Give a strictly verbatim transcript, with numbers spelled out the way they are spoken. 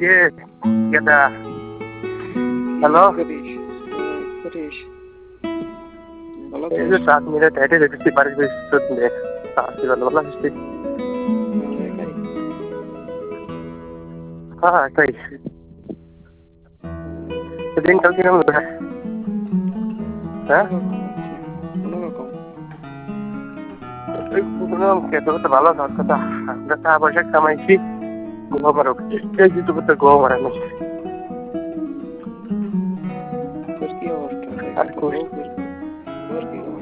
কে কেটা হ্যালো এই যে সাত মিনিট হেঁটে যেতেছি বাড়ির পিছনে আসছি ভালো ভালো আসছি হ্যাঁ তাই দিনকাল কিরকম হ্যাঁ খেতে করতে ভালো খাওয়ার কথা আমরা টাকা পয়সা কামাইছি গোমারো এই জিতু করতে গোমার আমি